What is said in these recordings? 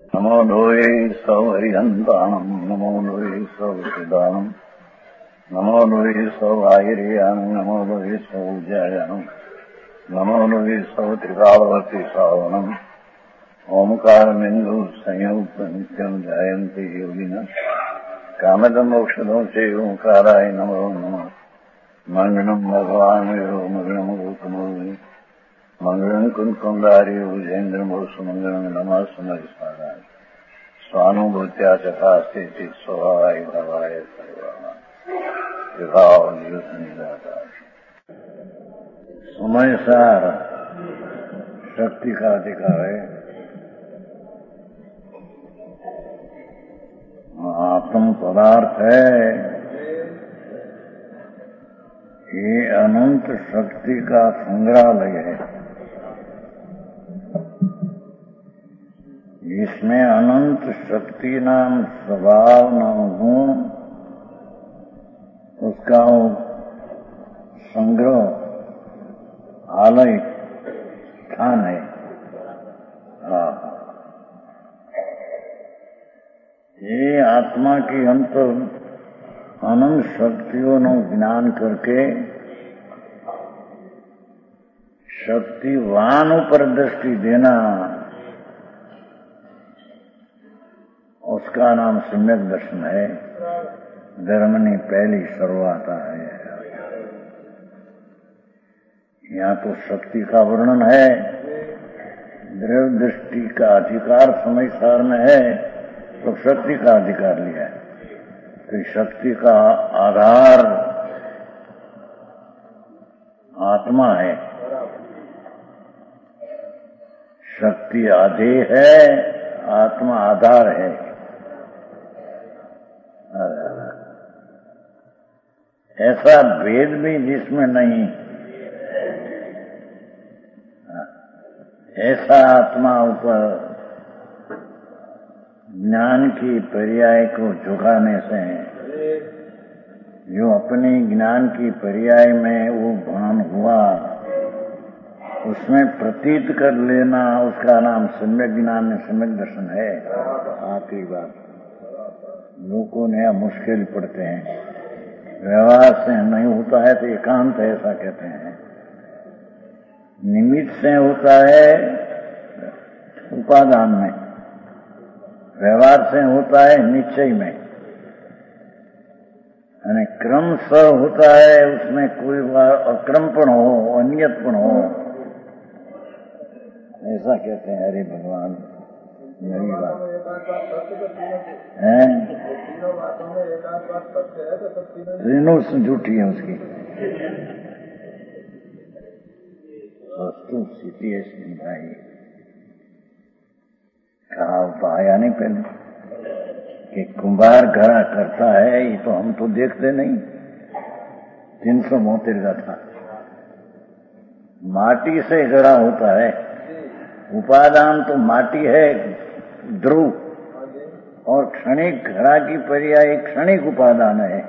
नमो लोये सौहरिहन्ताणम् नमो लोये सौहृदानम् नमो लोये सौभागिर्यानम् नमो लोये सौज्यायानम् नमो लोये सौत्रिकालवती सावनम् ओंकारमिन्दु संयुक्त नित्यम् जायन्ति योगिनः कामदमोक्षदो च ओंकाराय नमो नमः मङ्गलम् भगवान् मङ्गलम् गौतमोऽग्नि मंगलम कुंकुंदारी उजेन्द्रमोसु मंगलम नमः सुमरिस्मराय स्वानुभूत्या चकास्ते स्वभावाय भवाय सर्वाः समय सार शक्ति का अधिकार है। आत्म पदार्थ है, ये अनंत शक्ति का संग्रहालय है। इसमें अनंत शक्ति नाम स्वभाव नाम गुण उसका संग्रह आलय स्थान है। ये आत्मा की अंतर अनंत शक्तियों नो ज्ञान करके शक्तिवान पर दृष्टि देना, उसका नाम सम्यक दर्शन है। धर्मनी पहली शुरुआत है। यहाँ तो शक्ति का वर्णन है, द्रव्य दृष्टि का अधिकार समय सार में है, तो शक्ति का अधिकार लिया है। तो शक्ति का आधार आत्मा है, शक्ति आधेय है, आत्मा आधार है। ऐसा भेद भी जिसमें नहीं, ऐसा आत्मा ऊपर ज्ञान की पर्याय को झुकाने से जो अपने ज्ञान की पर्याय में वो भान हुआ, उसमें प्रतीत कर लेना, उसका नाम सम्यक ज्ञान सम्यक दर्शन है। आखिरी बात, लोगों ने मुश्किल पड़ते हैं, व्यवहार से नहीं होता है तो एकांत है, ऐसा कहते हैं। निमित्त से होता है उपादान में, व्यवहार से होता है निश्चय में, यानी क्रम से होता है, उसमें कोई अक्रमपण हो, अनियतपण हो, ऐसा कहते हैं। अरे भगवान, यही बात है, तीनों से झूठी है उसकी वस्तु स्थिति ऐसी भाई। कहा तो आया नहीं पहले कि कुंभार घड़ा करता है, ये तो हम तो देखते नहीं। 372 का था, माटी से घड़ा होता है, उपादान तो माटी है ध्रुव, और क्षणिक घड़ा की पर्याय क्षणिक उपादान है।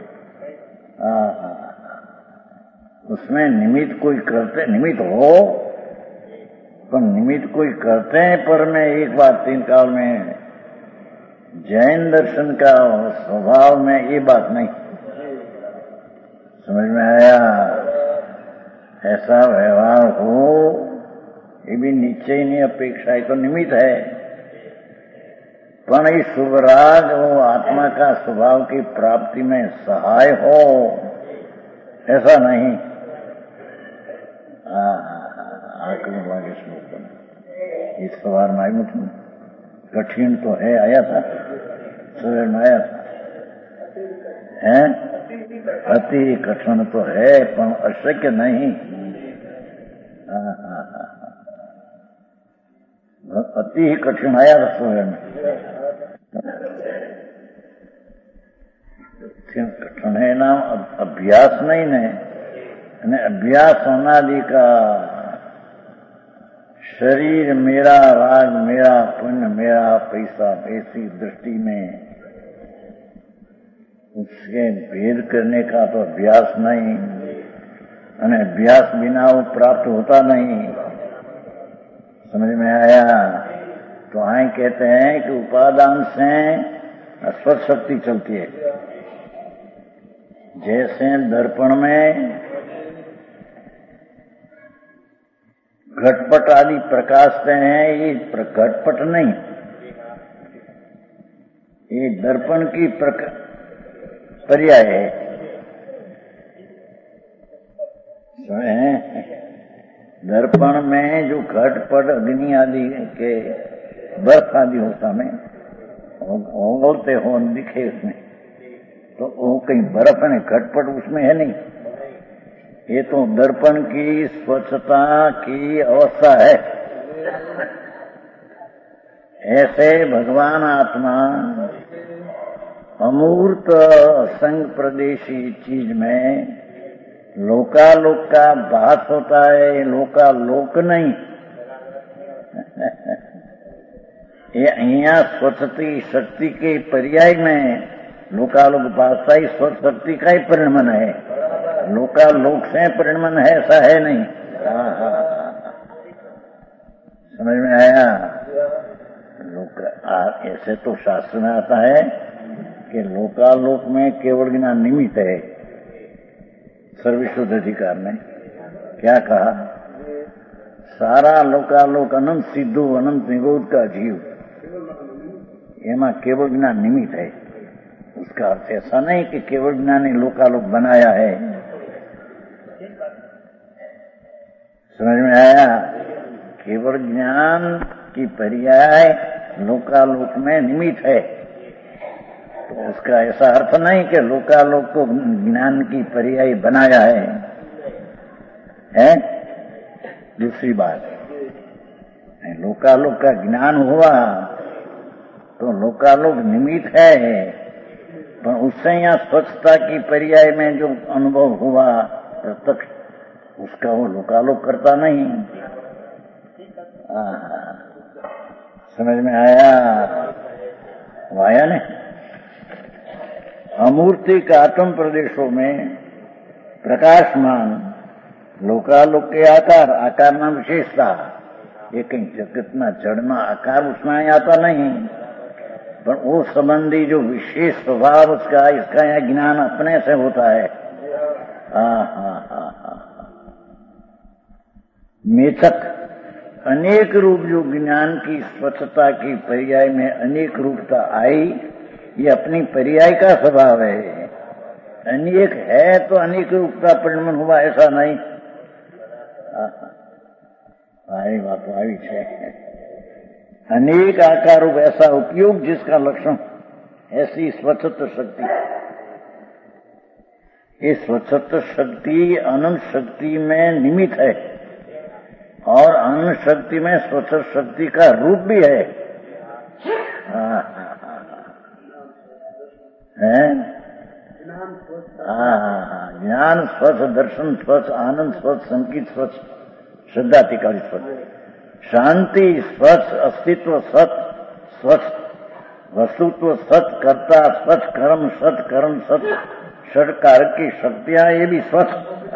उसमें निमित्त कोई करते, निमित्त हो पर निमित्त कोई करते हैं। पर मैं एक बात तीन काल में जैन दर्शन का स्वभाव में ये बात नहीं समझ में आया। ऐसा व्यवहार हो, ये भी निश्चय नहीं अपेक्षा है, तो निमित्त है। पण इस शुभराग वो आत्मा का स्वभाव की प्राप्ति में सहाय हो, ऐसा नहीं। आकलन वाले श्लोक बना इस सवार में आई मुझे कठिन तो है, आया था सवेर में आया था, है अति कठिन तो है पर अशक्य नहीं। अति ही कठिन आया था सवेर में। कठिन है नाम अभ्यास नहीं है, अभ्यास अनादि का शरीर मेरा, राग मेरा, पुण्य मेरा, पैसा ऐसी दृष्टि में उसके भेद करने का तो अभ्यास नहीं, अभ्यास बिना वो प्राप्त होता नहीं। समझ में आया? तो तो आए कहते हैं कि उपादान से स्पर्श शक्ति चलती है। जैसे दर्पण में घटपट आदि प्रकाशते हैं, ये घटपट नहीं, ये दर्पण की पर्याय है। दर्पण में जो घटपट अग्नि आदि के बर्फ आदि होता में ओंगलते हो दिखे उसमें, तो वो कहीं बर्फ है, घटपट उसमें है नहीं। ये तो दर्पण की स्वच्छता की अवस्था है। ऐसे भगवान आत्मा अमूर्त असंग प्रदेशी चीज में लोकालोक का भास होता है, लोकालोक नहीं। ये अहिया स्वच्छती शक्ति के पर्याय में लोकालोक भाषा ही स्वच्छ शक्ति का ही परिणमन है, लोकालोक से परिणमन है ऐसा है नहीं। समझ में आया? ऐसे तो शास्त्र में आता है कि लोकालोक में केवल ज्ञान निमित्त है। सर्वशुद्ध अधिकार ने क्या कहा? सारा लोकालोक अनंत सिद्धो अनंत निगोद का जीव, एमा केवल ज्ञान निमित्त है। उसका अर्थ ऐसा नहीं कि केवल ज्ञान ने लोकालोक बनाया है। समझ में आया? केवल ज्ञान की पर्याय लोकालोक में निमित्त है, तो उसका ऐसा अर्थ नहीं कि लोकालोक को ज्ञान की पर्याय बनाया है? दूसरी बात, लोकालोक का ज्ञान हुआ तो लोकालोक निमित्त है, पर उससे यहाँ स्वच्छता की पर्याय में जो अनुभव हुआ प्रत्यक्ष, उसका वो लोकालोक करता नहीं। समझ में आया? आया ने? अमूर्तिक आत्म प्रदेशों में प्रकाशमान लोकालोक के आकार में विशेषता, ये कहीं जगत में जड़ना आकार उसमें आता नहीं, पर वो संबंधी जो विशेष स्वभाव उसका, इसका यह ज्ञान अपने से होता है। मेथक अनेक रूप जो ज्ञान की स्वच्छता की पर्याय में अनेक रूपता आई, ये अपनी पर्याय का स्वभाव है। अनेक है तो अनेक रूपता परिणमन हुआ ऐसा नहीं। आई बात आई है। अनेक आकार रूप ऐसा उपयोग जिसका लक्षण ऐसी स्वच्छत शक्ति। ये स्वच्छत शक्ति अनंत शक्ति में निमित्त है, और अनंत शक्ति में स्वच्छ शक्ति का रूप भी है। ज्ञान स्वच्छ, दर्शन स्वच्छ, आनंद स्वच्छ, संगीत स्वच्छ, श्रद्धा टिकाली स्वच्छ, शांति स्वच्छ, अस्तित्व स्वच्छ, स्वच्छ वस्तुत्व स्वच्छ, कर्ता स्वच्छ, कर्म स्वच्छ, कर्म स्वच्छ, षडकार की शक्तियां ये भी स्वच्छ।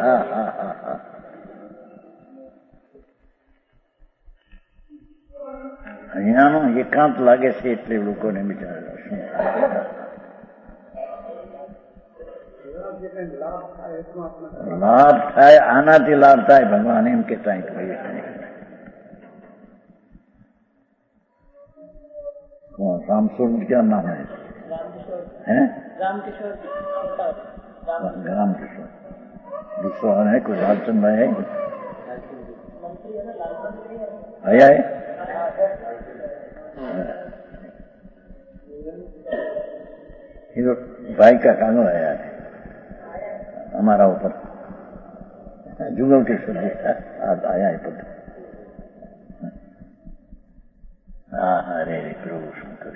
અહીંયાનો એકાંત લાગે છે એટલે લોકોને બિચારા શું લાભ થાય, આનાથી લાભ થાય ભગવાન એમ કહેતા रामसुर क्या नाम है? रामकिशोर। दूसरा है कोई लालचंद भाई है, आया है? ये भाई का कानून आया है हमारा ऊपर, जुगल के शुद्ध आया है पद। हरे हरे प्रभु शंकर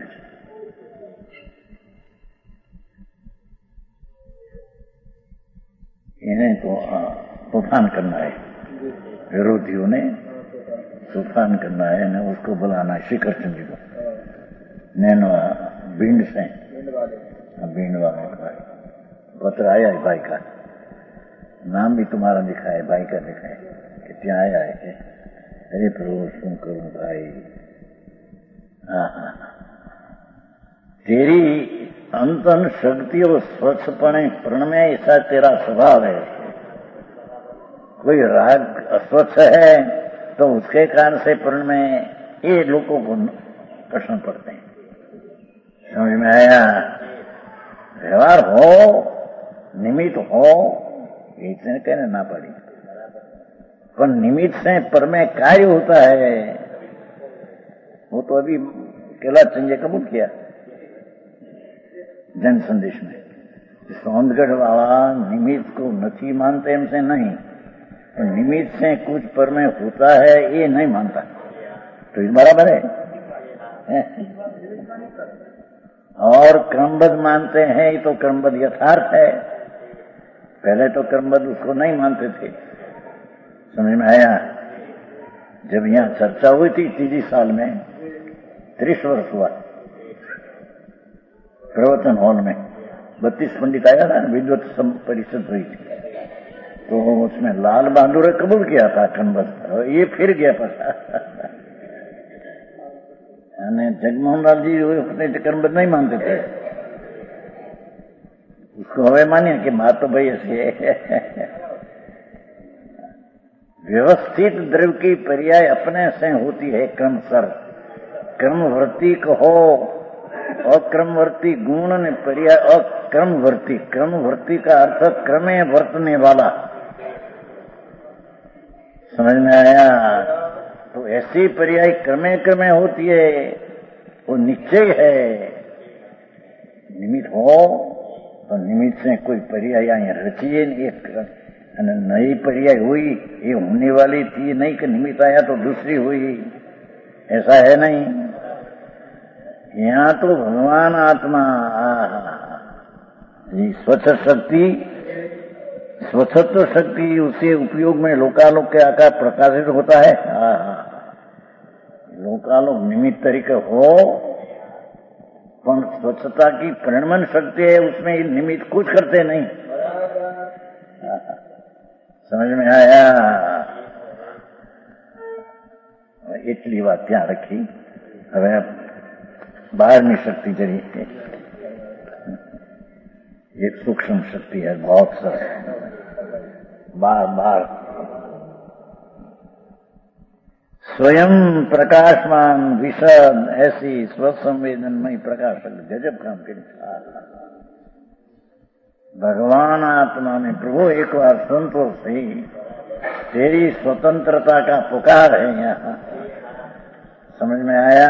इन्हें तो तूफान करना है, विरोधियों ने तूफान करना है ना, उसको बुलाना है श्री कृष्ण जी को। नैनो भिंड से भिंड वाले का पत्र आया है, भाई का नाम भी तुम्हारा लिखा है, भाई का लिखा है कि क्या आया है। अरे प्रभु सुन करूं भाई, तेरी अंतन शक्ति और स्वच्छपणे प्रण में ऐसा तेरा स्वभाव है। कोई राग अस्वच्छ है तो उसके कारण से प्रण में ये लोगों को कष्ट पड़ते हैं। समझ में आया? व्यवहार हो, निमित्त हो, इसने कहने ना पड़ी, पर निमित्त से पर में कार्य होता है। वो तो अभी कैलाश चंद कबूल किया जन संदेश में। सोनगढ़ वाला निमित्त को नहीं मानते, हमसे नहीं, तो निमित्त से कुछ पर में होता है ये नहीं मानता, तो इस बराबर है। और क्रमबद्ध मानते हैं, ये तो क्रमबद्ध यथार्थ है। पहले तो क्रमबद्ध उसको नहीं मानते थे। समझ में आया? जब यहाँ चर्चा हुई थी 3 साल में, 30 वर्ष हुआ प्रवचन हॉल में, 32 पंडित आया था, विद्वत परिषद हुई थी, तो उसमें लाल बहादुर कबूल किया था क्रमबद्ध, ये फिर गया पता। जगमोहन लाल जी अपने क्रमबद्ध नहीं मानते थे, उसको हवे मानिए कि बात तो भाई ऐसी है। व्यवस्थित द्रव्य की पर्याय अपने से होती है क्रमशर। क्रमवर्ती कहो, अक्रमवर्ती गुण ने पर्याय अक्रमवर्ती। क्रमवर्ती का अर्थ क्रमे वर्तने वाला। समझ में आया? तो ऐसी पर्याय क्रमे क्रमे होती है, वो निश्चय है। निमित्त हो तो निमित्त से कोई पर्याय रचिए, एक नई पर्याय हुई, ये होने वाली थी नहीं कि निमित्त आया तो दूसरी हुई, ऐसा है नहीं। यहाँ तो भगवान आत्मा स्वच्छ शक्ति, स्वच्छत्व शक्ति, उसे उपयोग में लोकालोक के आकार प्रकाशित होता है। लोकालोक निमित्त तरीके हो, पर स्वच्छता की प्रणमन शक्ति है, उसमें निमित्त कुछ करते नहीं। समझ में आया? इतनी बात ध्यान रखी। હવે બહારની શક્તિ જરી एक सूक्ष्म शक्ति है, बहुत सरस। बार स्वयं प्रकाशमान विशद ऐसी स्वसंवेदनमय प्रकाशक गजब काम के भगवान आत्मा में प्रभु एक बार संतोष ही तेरी स्वतंत्रता का पुकार है यहाँ। समझ में आया?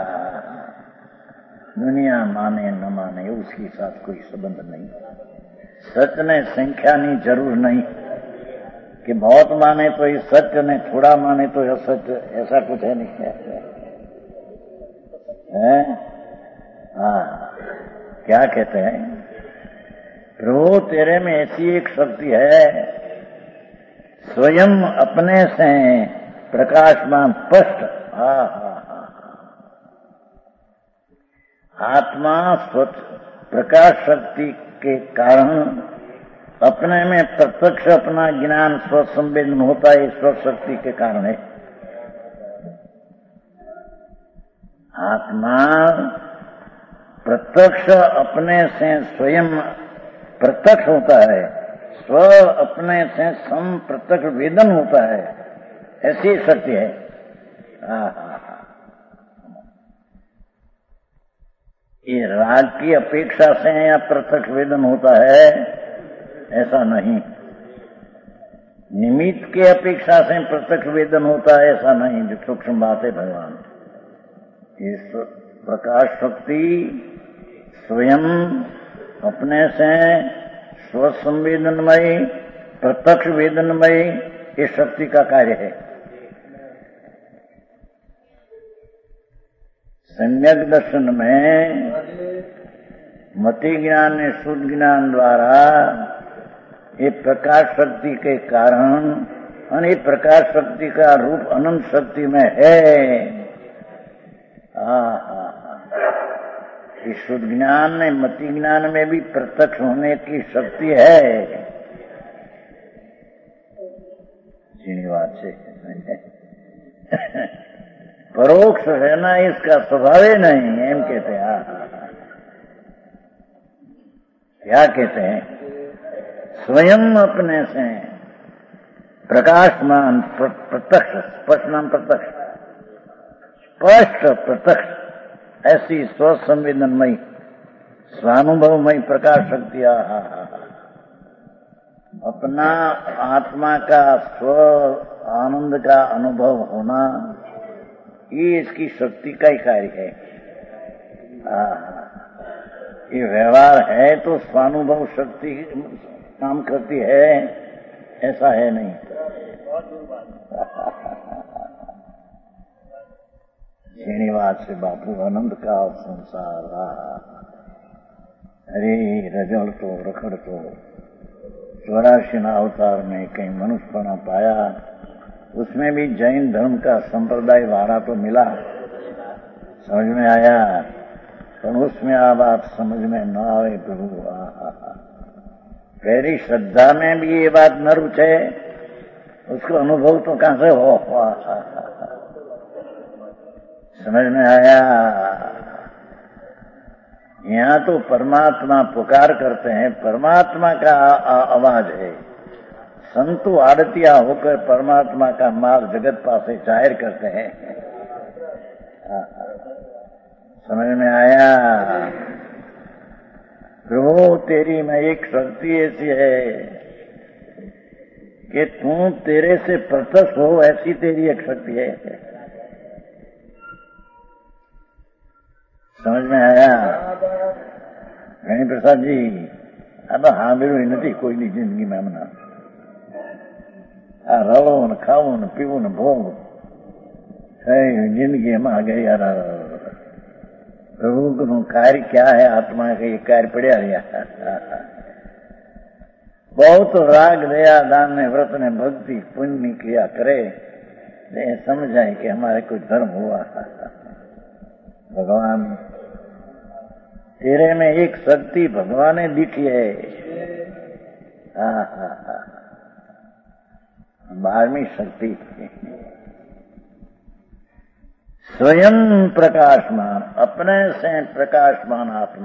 दुनिया माने न माने उसके साथ कोई संबंध नहीं। सच ने संख्या नहीं जरूर नहीं कि बहुत माने तो ये सत्य ने, थोड़ा माने तो असत्य, ऐसा कुछ है नहीं है? क्या कहते हैं? प्रभु तेरे में ऐसी एक शक्ति है, स्वयं अपने से प्रकाशमान स्पष्ट। आत्मा स्वच्छ प्रकाश शक्ति के कारण अपने में प्रत्यक्ष अपना ज्ञान स्वसंवेदन होता है, ईश्वर शक्ति के कारण है। आत्मा प्रत्यक्ष अपने से स्वयं प्रत्यक्ष होता है, स्व अपने से सम प्रत्यक्ष वेदन होता है, ऐसी शक्ति है। ये राग की अपेक्षा से या प्रत्यक्ष वेदन होता है, ऐसा नहीं। निमित्त के अपेक्षा से प्रत्यक्ष वेदन होता है, ऐसा नहीं। जो सूक्ष्म बात है भगवान, इस प्रकाश शक्ति स्वयं अपने से स्वसंवेदनमय प्रत्यक्ष वेदनमय इस शक्ति का कार्य है। सम्यक दर्शन में मति ज्ञान ने शुद्ध ज्ञान द्वारा ये प्रकाश शक्ति के कारण, और ये प्रकाश शक्ति का रूप अनंत शक्ति में है। इस शुद्ध ज्ञान में, मति ज्ञान में भी प्रत्यक्ष होने की शक्ति है। श्रीनिवास से परोक्ष रहना इसका स्वभाव ही नहीं, एम कहते हैं। क्या कहते हैं? स्वयं अपने से प्रकाशमान प्रत्यक्ष, स्पष्ट नाम प्रत्यक्ष, स्पष्ट प्रत्यक्ष, ऐसी स्वसंवेदनमयी स्वानुभवमयी प्रकाश शक्ति अपना आत्मा का स्व आनंद का अनुभव होना, ये इसकी शक्ति का ही कार्य है। ये व्यवहार है तो स्वानुभव शक्ति काम करती है, ऐसा है नहीं। श्रीनिवास से बापू आनंद का संसार, अरे रजड़ तो रखड़ तो 84 अवतार में कहीं मनुष्यपना पाया, उसमें भी जैन धर्म का संप्रदाय वारा तो मिला, समझ में आया, पर उसमें आ बात समझ में न आवे प्रभु। पहली श्रद्धा में भी ये बात न रुचे, उसको अनुभव तो कहां से हो। समझ में आया? यहाँ तो परमात्मा पुकार करते हैं, परमात्मा का आवाज है। संतो आड़तिया होकर परमात्मा का मार्ग जगत पासे जाहिर करते हैं। समझ में आया? प्रभु तेरी में एक शक्ति ऐसी है कि तू तेरे से प्रत्यक्ष हो, ऐसी तेरी एक शक्ति है। समझ में आया? गणी प्रसाद जी, अब हाँ मेरू नहीं कोई नहीं जिंदगी में हमने आ रहो न खाओ न पीवो न भोग जिंदगी में आ गई यार। प्रभु को कार्य क्या है? आत्मा का ये कार्य पड़ा रहा। बहुत राग दया दान ने व्रत ने भक्ति पुण्य क्रिया करे, समझ आए कि हमारे कोई धर्म हुआ। भगवान तेरे में एक शक्ति भगवान ने दिखी है। 12वीं शक्ति स्वयं प्रकाशमान, अपने से प्रकाशमान आत्मा।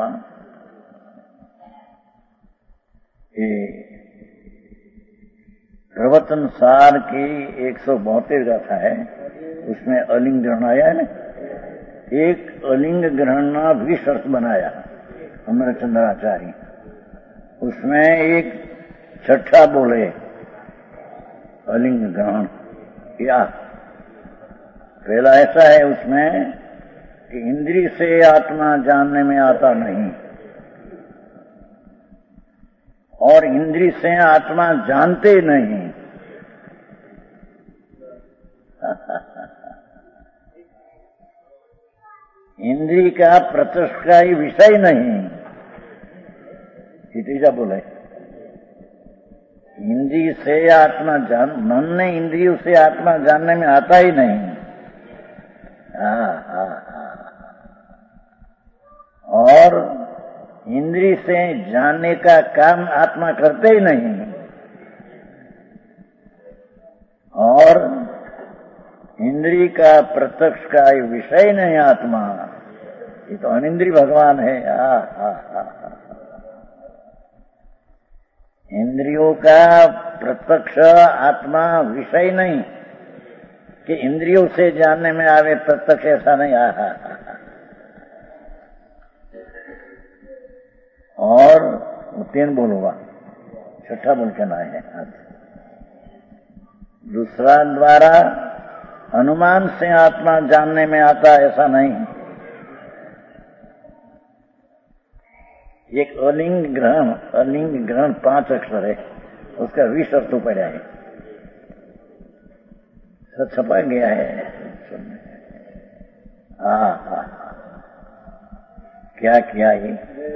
ये प्रवचन सार की 172 गाथा है, उसमें अलिंग ग्रहण आया है ना। एक अलिंग ग्रहण भी शर्त बनाया अमर चंद्राचार्य, उसमें एक छठा बोले अलिंग ग्रहण किया। पहला ऐसा है उसमें कि इंद्रिय से आत्मा जानने में आता नहीं, और इंद्रिय से आत्मा जानते नहीं। इंद्रिय का प्रत्यक्ष का ही विषय नहीं, तीजा बोले इंद्रिय से आत्मा जान, मन ने इंद्रियों से आत्मा जानने में आता ही नहीं। और इंद्रिय से जानने का काम आत्मा करते ही नहीं, और इंद्रिय का प्रत्यक्ष का विषय नहीं आत्मा। ये तो अनिंद्रिय भगवान है। इंद्रियों का प्रत्यक्ष आत्मा विषय नहीं कि इंद्रियों से जानने में आवे प्रत्यक्ष, ऐसा नहीं। और 3 बोलूंगा, छठा बोल के ना है। दूसरा द्वारा अनुमान से आत्मा जानने में आता, ऐसा नहीं। एक अलिंग ग्रहण 5 अक्षर है, उसका 20 अर्थ पड़ा है, सब छपा गया है। क्या किया ये?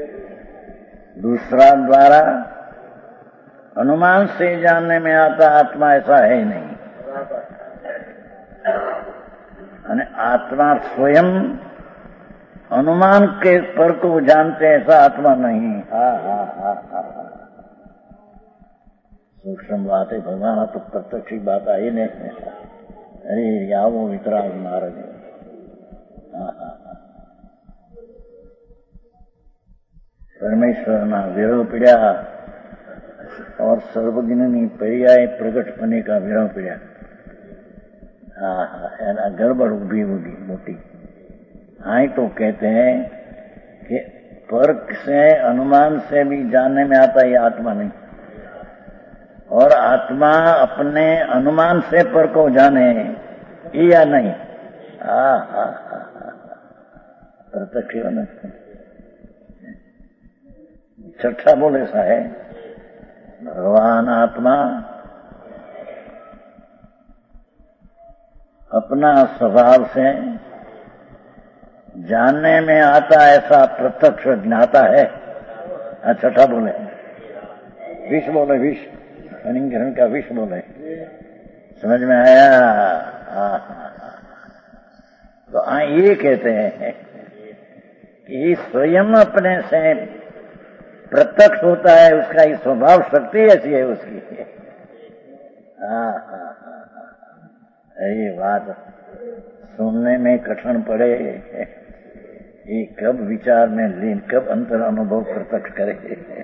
दूसरा द्वारा अनुमान से जानने में आता आत्मा, ऐसा है ही नहीं। आत्मा स्वयं अनुमान के पर को जानते, ऐसा आत्मा नहीं। सूक्ष्म बात है भगवान, तो प्रत्यक्ष बात आई नहीं। अरे यावो वितराग महाराज परमेश्वरना विरह पीड़ा और सर्वज्ञनी पर्याय प्रगट होने का विरह पीड़ा। एना गड़बड़ उभी होगी मोटी। हाँ तो कहते हैं कि तर्क से अनुमान से भी जानने में आता है आत्मा नहीं, और आत्मा अपने अनुमान से पर को जाने या नहीं। प्रत्यक्ष होना। छठा बोल ऐसा है, भगवान आत्मा अपना स्वभाव से जानने में आता ऐसा प्रत्यक्ष ज्ञाता है। छठा बोले विष बोले, विष अनिग्रहण का विष बोले। समझ में आया? तो ये कहते हैं कि स्वयं अपने से प्रत्यक्ष होता है, उसका ही स्वभाव शक्ति ऐसी है उसकी। ये बात सुनने में कठिन पड़े, ये कब विचार में लीन, कब अंतर अनुभव प्रत्यक्ष करे।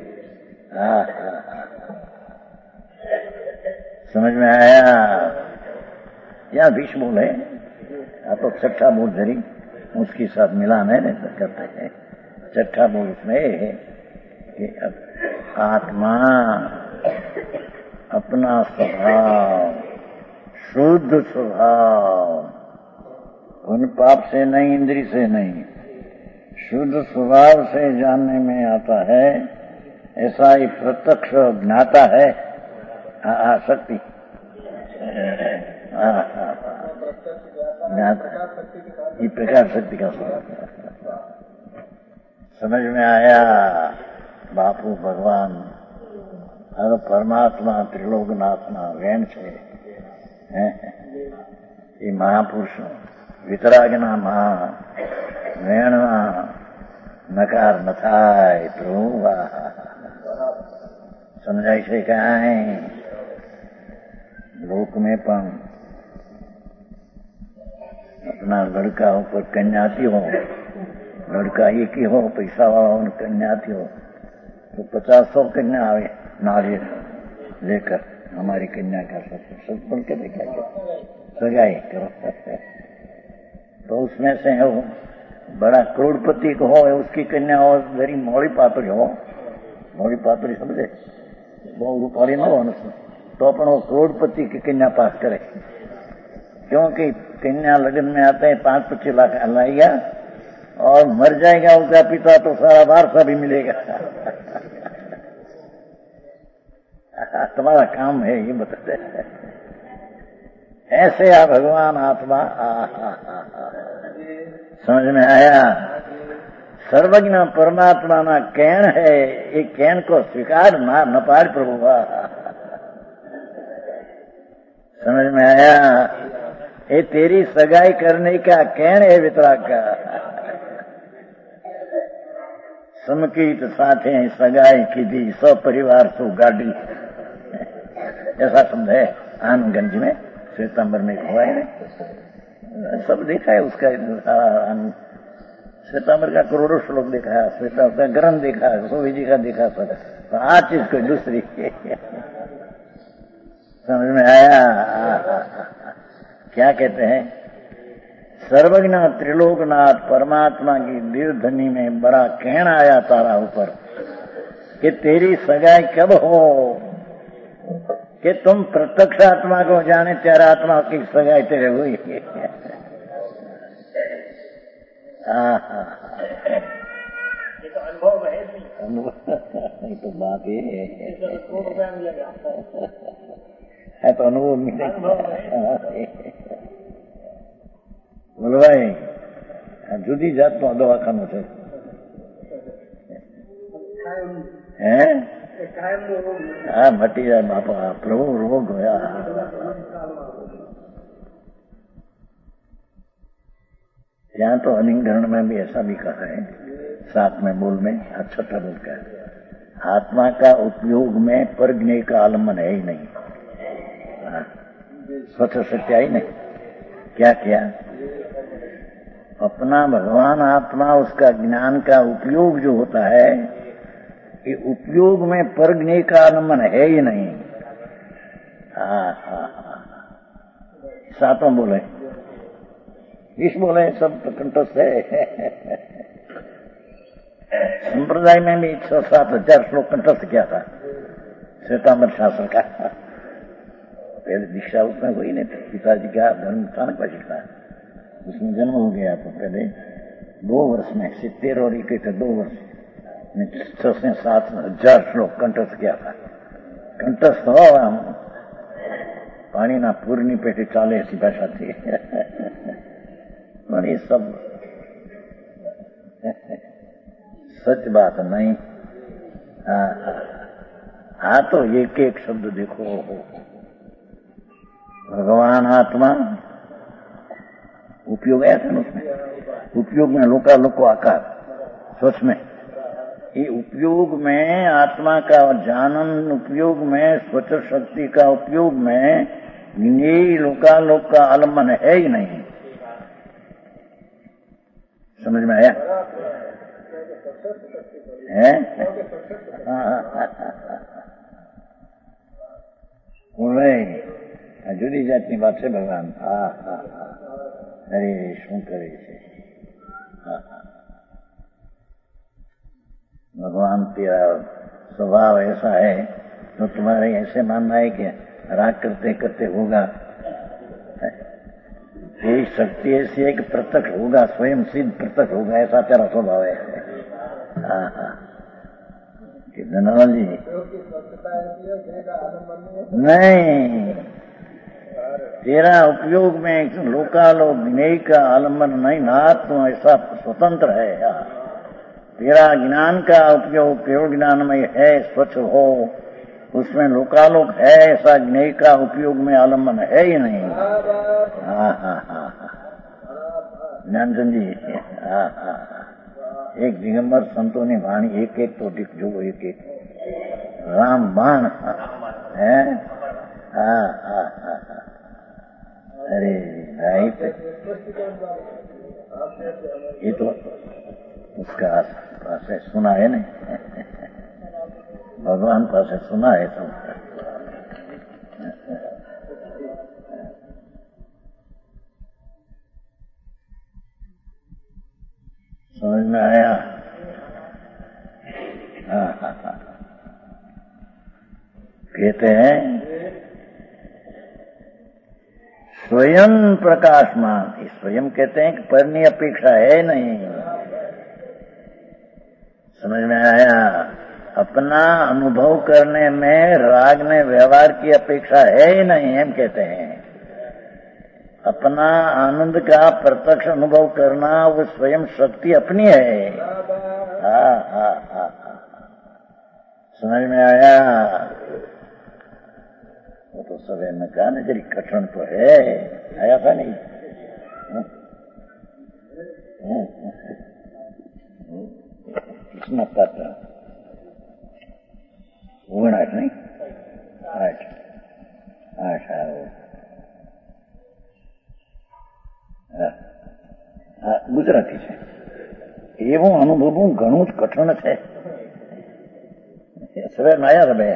समझ में आया? या विष बोले तो छठा बोल धरी उसके साथ मिलान है नहीं करते हैं। छठा बोल उसमें है कि आत्मा अपना स्वभाव, शुद्ध स्वभाव, उन पाप से नहीं, इंद्रिय से नहीं, शुद्ध स्वभाव से जानने में आता है। ऐसा ही प्रत्यक्ष ज्ञाता है। शक्ति ये प्रकार शक्ति का स्वभाव। समझ में आया बापू? भगवान और परमात्मा त्रिलोकनाथना वेण छे। ये महापुरुष वितरागना महा वेणમાં નકાર ન થાય પ્રભુ। સમજાય છે કાંઈ? लोक में पण अपना लड़का ऊपर कन्याती हो, लड़का एक ही हो, पैसा वाला हो, कन्याती हो तो 50-100 कन्या आवे नारियल लेकर, हमारी कन्या का सब बोल के देखा सगाई करो। तो उसमें से हो बड़ा करोड़पति को हो, उसकी कन्या हो गरी मोड़ी पापड़ी हो, मोड़ी पापड़ी समझे, बहुत रूपाली न हो तो अपन वो करोड़पति की कन्या पास करे। क्योंकि कन्या लगन में आते हैं 5-25 लाख लाएगा और मर जाएगा उसका पिता तो सारा वारसा भी मिलेगा। तुम्हारा काम है ये बताते हैं। ऐसे भगवान आत्मा। समझ में आया? सर्वज्ञ परमात्मा ना कैन है, ये कैन को स्वीकार ना न पाड़ प्रभु। समझ में आया? ये तेरी सगाई करने का कैन है वितराग का। समकीत साथे सगाई की दी, सब परिवार सो गाड़ी, ऐसा समझे। आनंदगंज में श्वेतांबर में हुआ है, सब देखा है उसका। श्वेतांबर का करोड़ों श्लोक देखा है, श्वेता का ग्रंथ देखा है, सोवी जी का देखा सब। तो आज चीज कोई दूसरी। समझ में आया? क्या कहते हैं? सर्वज्ञ त्रिलोकनाथ परमात्मा की दीर्घधनी में बड़ा कहना आया तारा ऊपर कि तेरी सगाई कब हो, कि तुम प्रत्यक्ष आत्मा को जाने, तेरा आत्मा की सगाई तेरे हुई। ये तो अनुभव है, नहीं तो बात ये है तो अनुभव मिलेगा। बोलो भाई, जुदी जात नो दवाखानो छे हैं? हाँ मटी जाए बापा, प्रभु रोग होया। यहाँ तो अनिग्रहण में भी ऐसा भी कहा है, 7वें बोल में, 6ठा बोल का, आत्मा का उपयोग में परज्ञ का आलम्बन है ही नहीं। स्वच्छ सत्या ही नहीं। क्या किया? अपना भगवान आत्मा, उसका ज्ञान का उपयोग जो होता है कि उपयोग में परज्ञेय का आलम्बन है ही नहीं। सातों बोले, इस बोले सब कंठस्थ है। संप्रदाय में भी 6-7 हजार श्लोक कंठस्थ किया था श्वेतांबर शास्त्र का। पहले दीक्षा उसमें हुई नहीं थी, पिताजी का धर्म स्थानक पर सीखा, उसमें जन्म हो गया। तो पहले 2 वर्ष में 70 और 21 2 वर्ष में 6-7 हजार श्लोक कंठस्थ किया था। कंठस्थ हो पानी ना पूर्णी पेटी चाले ऐसी भाषा थी। और ये सब सच बात नहीं। हाँ तो एक एक शब्द देखो, भगवान आत्मा उपयोग है था उसमें, उपयोग में लोकालोक आकार सोच में, ये उपयोग में आत्मा का जानन, उपयोग में स्वच्छ शक्ति का उपयोग में ये लोकालोक का आलम्बन है ही नहीं। समझ में आया है? જુદી જાતની વાત છે ભગવાન। અરે શું કરે છે भगवान, तेरा स्वभाव ऐसा है तो तुम्हारे ऐसे मानना है कि राग करते करते होगा। तेरी शक्ति ऐसी है कि प्रत्यक्ष होगा, स्वयं सिद्ध प्रत्यक्ष होगा, ऐसा तेरा स्वभाव है। धन्यवाद जी। नहीं, तेरा उपयोग में लोकालोक ज्ञेय का आलम्बन नहीं ना, तो ऐसा स्वतंत्र है। तेरा ज्ञान का उपयोग केवल ज्ञान में है, स्वच्छ हो, उसमें लोकालोक है, ऐसा ज्ञेय का उपयोग में आलम्बन है ही नहीं। ज्ञानचंद जी, एक दिगंबर संतों ने वाणी एक एक तो जो एक एक राम बाण है। अरे भाई, ये तो उसका पास सुना है नहीं, भगवान पास सुना है तो समझ में आया। कहते हैं स्वयं प्रकाशमान, स्वयं कहते हैं कि परनी अपेक्षा है नहीं। समझ में आया? अपना अनुभव करने में राग ने व्यवहार की अपेक्षा है ही नहीं, हम कहते हैं। अपना आनंद का प्रत्यक्ष अनुभव करना वो स्वयं शक्ति अपनी है। समझ में आया? वो तो सवे में कहा ना, जरी कठिन तो है, आया था नहीं? कितना पाता ઓગણાઠ नहीं 8 ગુજરાતી છે। એવું અનુભવવું ઘણું જ કઠણ છે। સવે નયા રમે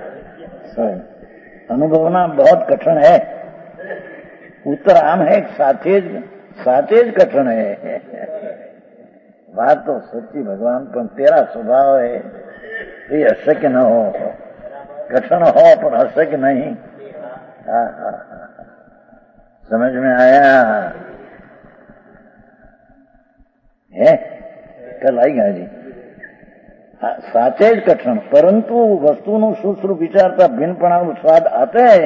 અનુભવના बहुत कठिन है। उत्तर आम है, साथे જ कठिन है। बात तो सच्ची भगवान, पर तेरा स्वभाव है ये अशक्य न हो, कठिन हो पर अशक्य नहीं। समझ में आया है? कल आएगा जी। साचे જ कठिन, परंतु वस्तुનું सूत्र विचारता भिन्नपणाનું स्वाद आता है।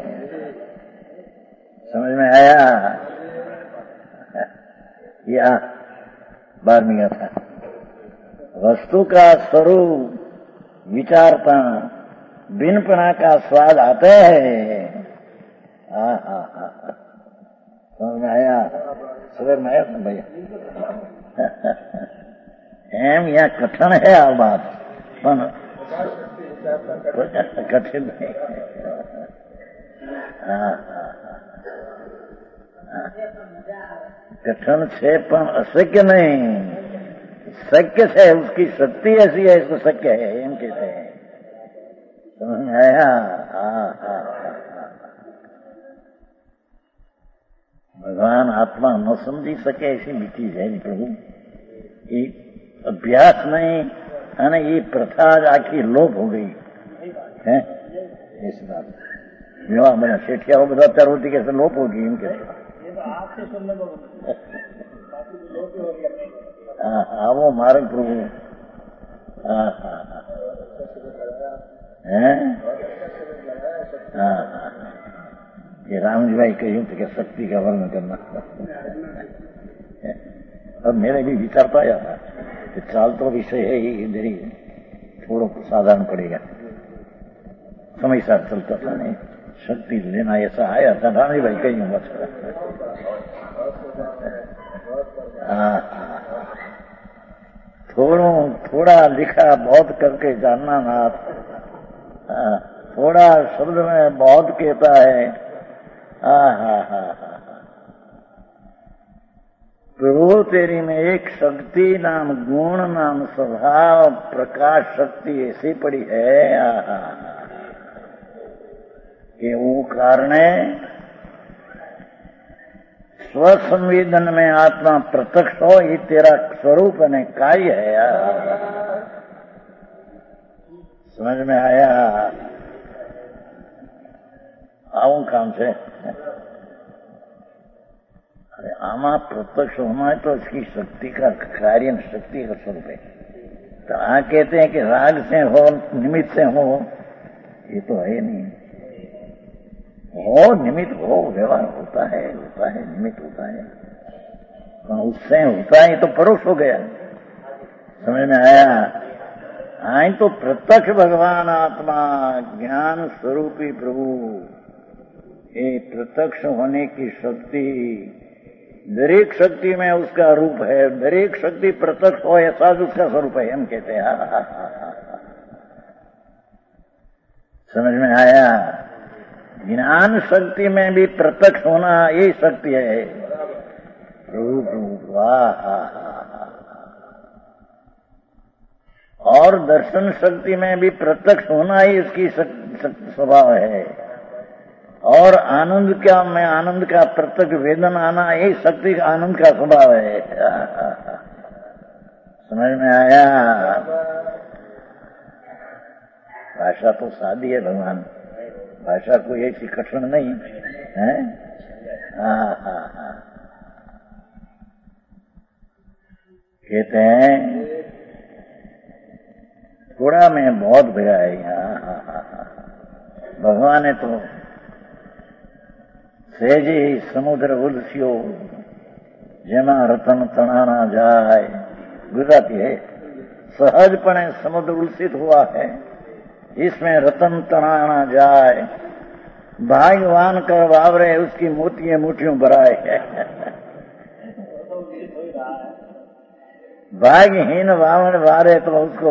समझ में आया? या 12वीं था, वस्तु का स्वरूप विचारता भिन्नपणा का स्वाद आता है। समझ में आया? सवेर में आया था भैया? एम यहाँ कठिन है आ बात, कठिन नहीं। कठिन છે પણ અશક્ય નહીં। शक्य से उसकी शक्ति ऐसी है, इसको शक्य है एम कहते हैं। समझ में आया? भगवान आत्मा न समझी सके ऐसी भी चीज है प्रभु। ये अभ्यास नहीं है ना, ये प्रथा आखी लोप हो गई है इस बात। विवाह मेरा सेठिया हो बता रोटी कैसे लोप होगी इनके। आपसे सुनने को लोप हो गया। हाँ वो मार्ग प्रभु। हाँ ये राम जी भाई कही तो क्या शक्ति का वर्णन करना। और मेरे भी विचार तो आया था कि चाल तो विषय है ही, इधर ही थोड़ा साधारण पड़ेगा, समय साथ चलता था नहीं, शक्ति लेना ऐसा आया था। राम जी भाई कही हूँ बस। थोड़ा लिखा बहुत करके जानना ना, थोड़ा शब्द में बहुत कहता है। प्रभु तेरी में एक शक्ति नाम गुण नाम स्वभाव प्रकाश शक्ति ऐसी पड़ी है कि वो कारण स्वसंवेदन में आत्मा प्रत्यक्ष हो, ये तेरा स्वरूप ने कार्य है। समझ में आया? आऊं काम से। अरे आमा प्रत्यक्ष होना है तो इसकी शक्ति का कार्य, शक्ति का स्वरूप है। तो कहते हैं कि राग से हो निमित्त से हो, ये तो है नहीं। हो निमित्त हो, व्यवहार होता है निमित्त होता है, तो उससे होता है तो परोक्ष हो गया। समझ में आया? हाँ तो प्रत्यक्ष भगवान आत्मा ज्ञान स्वरूपी प्रभु, ये प्रत्यक्ष होने की शक्ति, दरेक शक्ति में उसका रूप है, दरेक शक्ति प्रत्यक्ष हो ऐसा उसका स्वरूप है, हम कहते हैं। समझ में आया? ज्ञान शक्ति में भी प्रत्यक्ष होना यही शक्ति है प्रभु प्रभु। और दर्शन शक्ति में भी प्रत्यक्ष होना ही इसकी स्वभाव है। और आनंद क्या में आनंद का प्रत्यक्ष वेदन आना यही शक्ति का आनंद का स्वभाव है। समझ में आया? भाषा तो सादी है भगवान, भाषा कोई ऐसी कठिन नहीं है। कहते हैं थोड़ा में बहुत भया है यहाँ। भगवान ने तो सहजे समुद्र उलस्यो जेमा रतन तणाना जाए, गुजराती है, सहजपणे समुद्र उलसित हुआ है, इसमें रतन तणाना जाए, भाग्यवान कर वावरे उसकी मोतियां मुठियों भराए है। भाग्यहीन वावन वारे तो उसको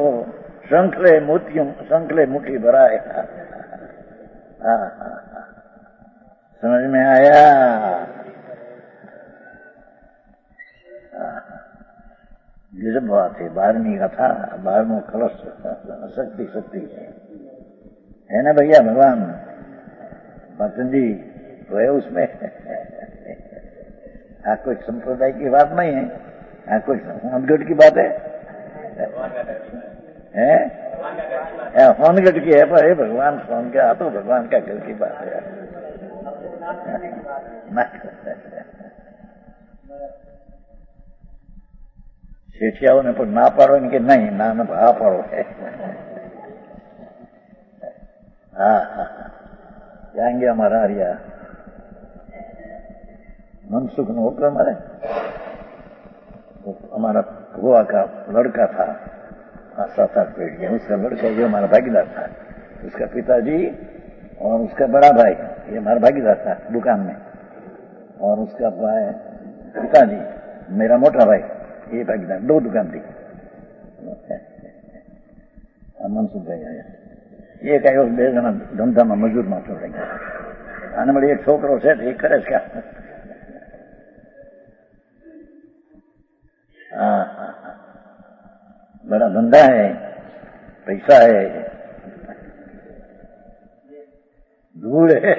शंखले मुट्ठी भराए। समझ में आया? गजब बात है। 12वीं का था, 12वां कलश शक्ति है ना भैया। भगवान बच्चन जी तो है उसमें। कोई संप्रदाय की बात नहीं है, कोई होनगढ़ की बात है, होनगढ़ की है, पर भगवान फोन का तो भगवान का घर की बात है। सेठियाओं ने ना पाड़ो, इनके नहीं ना भा पाड़ो है। जाएंगे हमारा हरिया मनसुख ने होकर हमारे हमारा गोवा का लड़का था, 7-8 पीढ़ी, उसका लड़का जो हमारा भागीदार था, उसका पिताजी और उसका बड़ा भाई ये हमारा भागीदार था दुकान में, और उसका भाई पिताजी मेरा मोटा भाई ये भागीदार, 2 दुकान थी। मनसुख भाई आया, ये कहो 2 जना धंधा में मजूर में छोड़ेंगे, आने वाली एक छोकरो से ये करे क्या। बड़ा धंधा है, पैसा है, धूल है।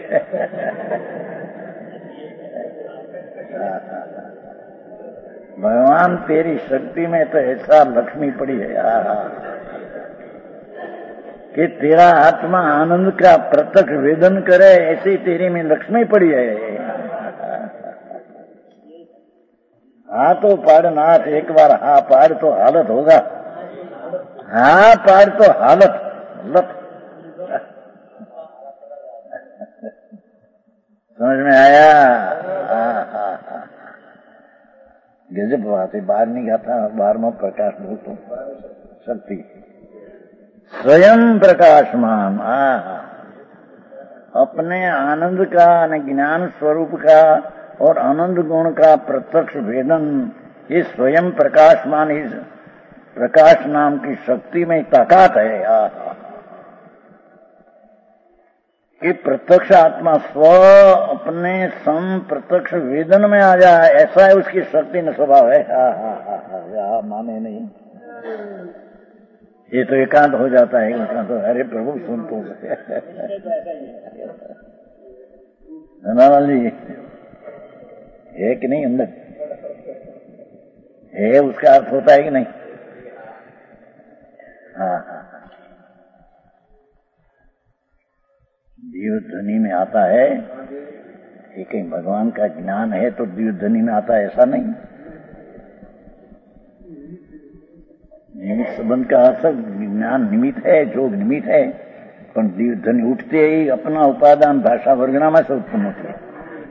भगवान तेरी शक्ति में तो ऐसा लक्ष्मी पड़ी है कि तेरा आत्मा आनंद का प्रत्यक्ष वेदन करे, ऐसी तेरी में लक्ष्मी पड़ी है। हाँ तो पाड़ नाथ, एक बार हाँ पाड़ तो हालत होगा, हाँ पाड़ तो हालत हालत। समझ में आया? गजब बात है, बाहर नहीं गाता, 12वां प्रकाश बोलते शक्ति स्वयं प्रकाशमान। अपने आनंद का, ज्ञान स्वरूप का और आनंद गुण का प्रत्यक्ष वेदन, ये स्वयं प्रकाशमान, इस प्रकाश नाम की शक्ति में ताकत है कि प्रत्यक्ष आत्मा स्व अपने सम प्रत्यक्ष वेदन में आ जाए, ऐसा है उसकी शक्ति न स्वभाव है। माने नहीं, ये तो एकांत हो जाता है, एकांत तो अरे प्रभु सुन तो जी है कि नहीं, अंदर है, उसका अर्थ होता है कि नहीं? हाँ, दिव्य ध्वनि में आता है कि कहीं भगवान का ज्ञान है तो दिव्य ध्वनि में आता है, ऐसा नहीं। निमित्त संबंध का असर ज्ञान निमित्त है, जोग निमित्त है, पर दिव्य ध्वनि उठते ही अपना उपादान भाषा वर्गणामा से उत्पन्न होती है।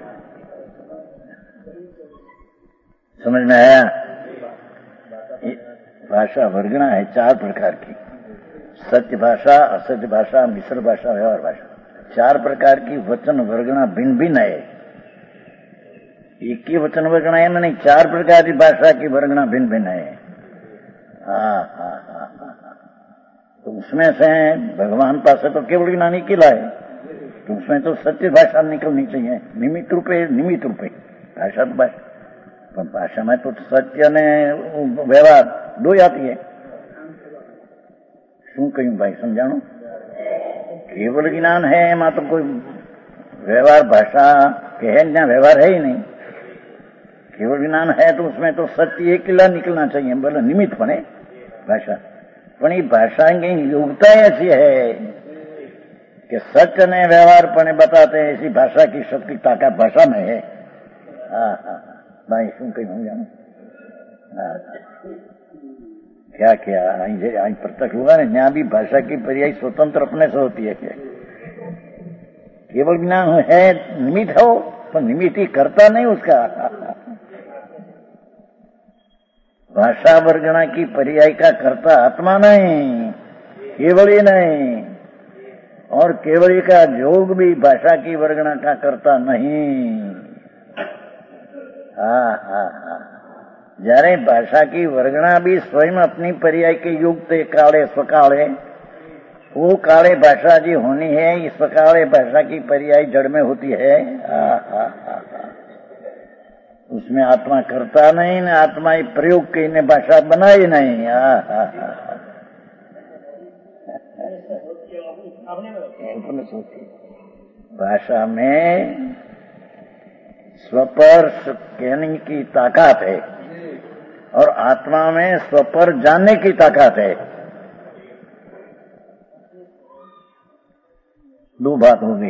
समझ में आया? भाषा वर्गणा है 4 प्रकार की, सत्य भाषा, असत्य भाषा, मिश्र भाषा, व्यवहार भाषा। 4 प्रकार की वचन वर्गणा भिन्न भिन्न है, एक ही वचन वर्गणा है ना, नहीं, 4 प्रकार की भाषा की वर्गणा भिन्न भिन्न है। तो उसमें से भगवान पास तो केवल ज्ञान निकला है, तो उसमें तो सत्य भाषा निकलनी चाहिए, निमित्त रूपे भाषा तो भाषा, पर भाषा में तो सत्य ने व्यवहार 2 आती है। શું કહ્યું ભાઈ, સમજાણું? केवल ज्ञान है, एम तो कोई व्यवहार भाषा के है ना, व्यवहार है ही नहीं। केवल ज्ञान है तो उसमें तो सत्य एक किला निकलना चाहिए, बोले निमित्त बने भाषा, पर ये भाषा की योग्यता ऐसी है कि सत्य ने व्यवहार पने बताते हैं, ऐसी भाषा की शक्ति ताकत भाषा में है। भाई શું કહ્યું जानो? क्या क्या आई प्रत्यक्ष हुआ ना, यहाँ भी भाषा की पर्याय स्वतंत्र अपने से होती है। क्या केवल ज्ञान है, निमित्त हो, पर निमित्त ही करता नहीं उसका। भाषा वर्गणा की पर्याय का करता आत्मा नहीं, केवल ही नहीं, और केवल का जोग भी भाषा की वर्गणा का करता नहीं। जયારે भाषा की वर्गणा भी स्वयं अपनी पर्याय के युक्त काले स्वकाले, वो काले भाषा जी होनी है, इस स्वकाले भाषा की पर्याय जड़ में होती है। उसमें आत्मा करता नहीं ना, आत्मा ही प्रयोग की ने भाषा बनाई नहीं। भाषा में स्वपर कहने की ताकत है और आत्मा में स्वपर जानने की ताकत है। 2 बात होगी।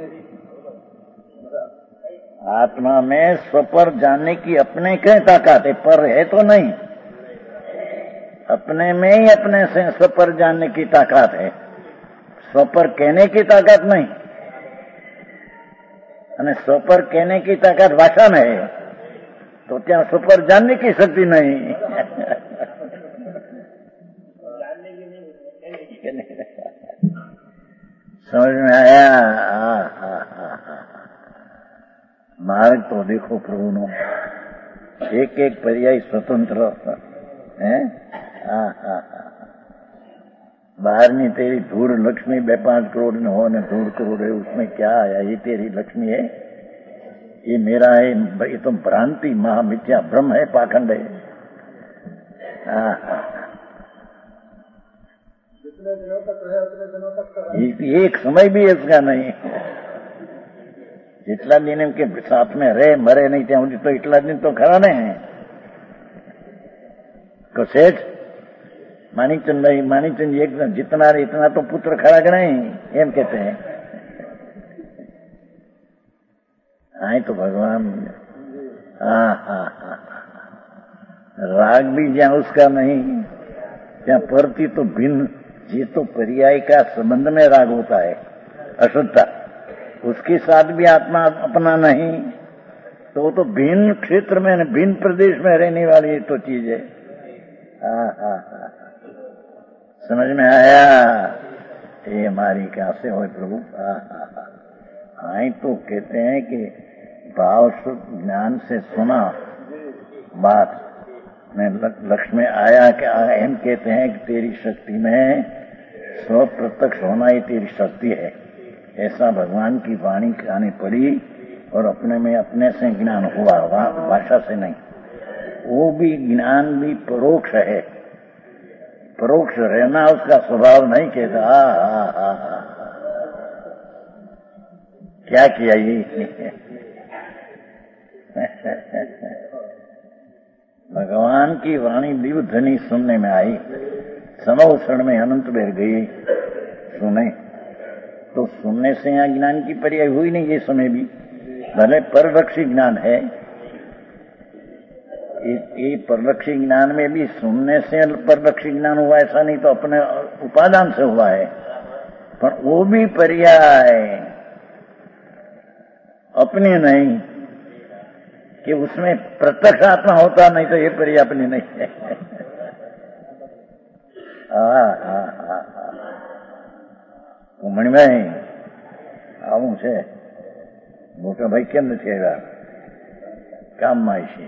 आत्मा में स्वपर जानने की अपने के ताकत है, पर है तो नहीं, अपने में ही अपने से स्वपर जानने की ताकत है, स्वपर कहने की ताकत नहीं। અને स्वपर कहने की ताकत भाषा में है, तो क्या स्वपर जानने की शक्ति नहीं? समझ में आया? मार्ग तो देखो प्रभु नो, एक एक पर्याय स्वतंत्र है। बाहरनी तेरी धूड़ लक्ष्मी 2-5 करोड़ न हो न धूड़ करोड़ है, उसमें क्या आया? ये तेरी लक्ष्मी है, ये मेरा है, ये तो भ्रांति महामिथ्या भ्रम है, पाखंड है। जितने दिनों तक रहे उतने दिनों तक तो है। एक समय भी इसका नहीं। जितना दिन इनके साथ में रहे मरे नहीं थे तो इतना दिन तो खरा नहीं को सेठ माणिकचंद भाई माणिकचंद जी एक जितना रहे इतना तो पुत्र खरा के नहीं एम कहते हैं। आए तो भगवान राग भी जहाँ उसका नहीं ત્યાં परती तो भिन्न जी तो पर्याय का संबंध में राग होता है अशुद्धता उसके साथ भी आत्मा अपना नहीं तो वो तो भिन्न क्षेत्र में भिन्न प्रदेश में रहने वाली तो चीज है। समझ में आया ये हमारी कैसे हो प्रभु। आई तो कहते हैं कि भाव ज्ञान से सुना बात में लक्ष्य में आया कि हम कहते हैं कि तेरी शक्ति में स्व प्रत्यक्ष होना ही तेरी शक्ति है। ऐसा भगवान की वाणी आनी पड़ी और अपने में अपने से ज्ञान हुआ भाषा से नहीं। वो भी ज्ञान भी परोक्ष है। परोक्ष रहना उसका स्वभाव नहीं कहता। क्या किया ये भगवान की वाणी दिव्य ध्वनि सुनने में आई सनौ क्षण में अनंत बेर गई सुने तो सुनने से यहाँ ज्ञान की पर्याय हुई नहीं। ये समय भी भले परलक्षी ज्ञान है ये परलक्षी ज्ञान में भी सुनने से परलक्षी ज्ञान हुआ ऐसा नहीं तो अपने उपादान से हुआ है पर वो भी पर्याय अपने नहीं कि उसमें प्रत्यक्ष आत्मा होता नहीं तो ये पर्याय अपनी नहीं है। મણિભાઈ આવું છે મોટા ભાઈ કેમ નથી આવ્યા કામમાં છે।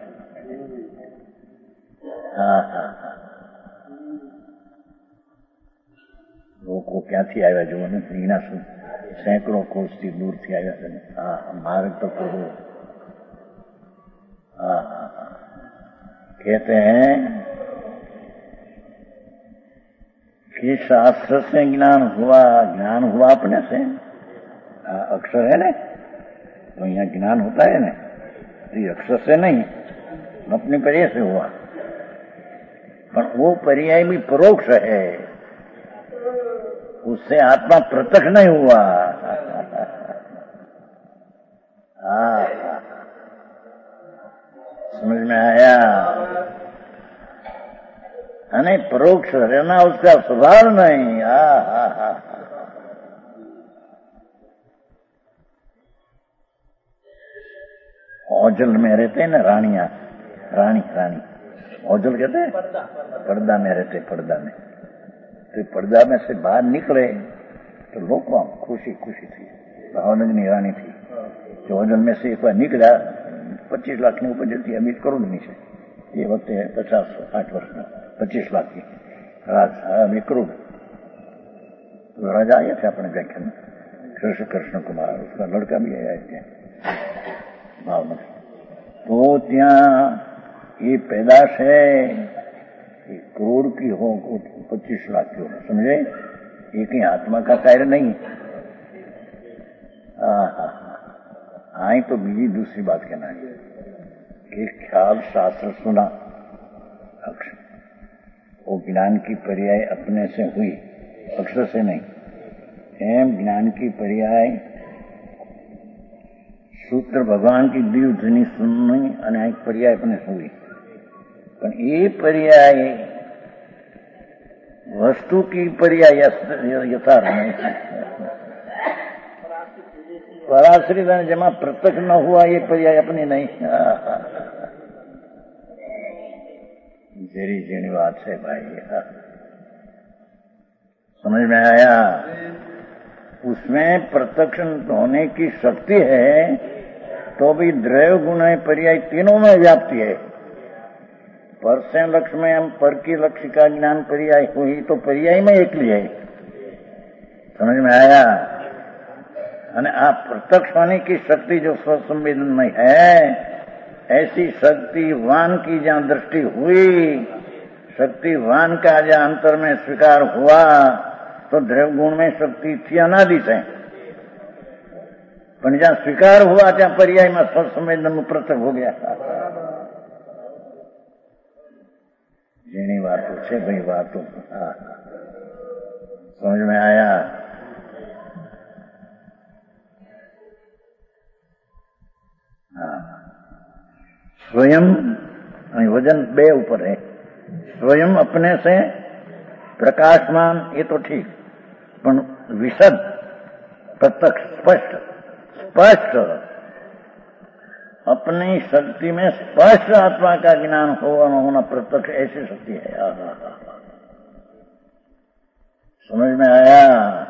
લોકો ક્યાંથી આવ્યા જુઓ ને એના સેંકડો કોષથી દૂરથી આવ્યા છે। માર્ગ તો પ્રભુ कहते हैं कि शास्त्र से ज्ञान हुआ अपने से अक्षर है ना तो यहाँ ज्ञान होता है ना तो ये अक्षर से नहीं अपने पर्याय से हुआ पर वो पर्याय भी परोक्ष है उससे आत्मा प्रत्यक्ष नहीं हुआ। समझ में आया अने परोक्ष रहना उसका स्वभाव नहीं। ओझल में रहते हैं ना रानियां रानी ओझल कहते हैं पर्दा में रहते पर्दा में तो पर्दा में से बाहर निकले तो लोग खुशी थी। भावनगरी रानी थी जो ओझल में से एक बार निकला 25 लाख ની ઉપજ હતી અમીર કરોડની છે એ વખતે 50-60 વર્ષના 25 लाख की राज अमीर करोड़ राजा आया थे अपने व्याख्यान कृष्ण कुमार उसका लड़का भी आया थे भावनगर तो त्या ये पैदाश है करोड़ की हो 25 लाख की हो समझे ये कहीं आत्मा का कार्य नहीं। आई तो बीजी दूसरी बात कहना है कि ख्याल शास्त्र सुना अक्षर वो ज्ञान की पर्याय अपने से हुई अक्षर से नहीं। एम ज्ञान की पर्याय सूत्र भगवान की दिव्य ध्वनि सुननी અને એક पर्याय अपने से हुई पर ये पर्याय वस्तु की पर्याय यथार्थ नहीं पराश्रित जमा प्रत्यक्ष न हुआ ये पर्याय अपनी नहीं। जेरी जेनी बात है भाई समझ में आया। उसमें प्रत्यक्ष होने की शक्ति है तो भी द्रव्य गुण पर्याय तीनों में व्याप्ति है। पर से लक्ष्य में हम पर की लक्ष्य का ज्ञान पर्याय हुई तो पर्याय में एकली है। समझ में आया। અને આ પ્રત્યક્ષ होने की शक्ति जो स्वसंवेदन में है ऐसी शक्ति वान की जहाँ दृष्टि हुई शक्तिवान का जो अंतर में स्वीकार हुआ तो द्रव्य गुण में शक्ति थी अनादि से, पण जहां स्वीकार हुआ ત્યાં पर्यायમાં સ્વસંવેદનનું પ્રત્યક્ષ हो गया। જેની વાતો છે ભાઈ વાતો समझ में आया। स्वयं वजन बे ऊपर है। स्वयं अपने से प्रकाशमान ये तो ठीक, पर विशद प्रत्यक्ष स्पष्ट स्पष्ट अपनी शक्ति में स्पष्ट आत्मा का ज्ञान होना प्रत्यक्ष ऐसी शक्ति है। समझ में आया।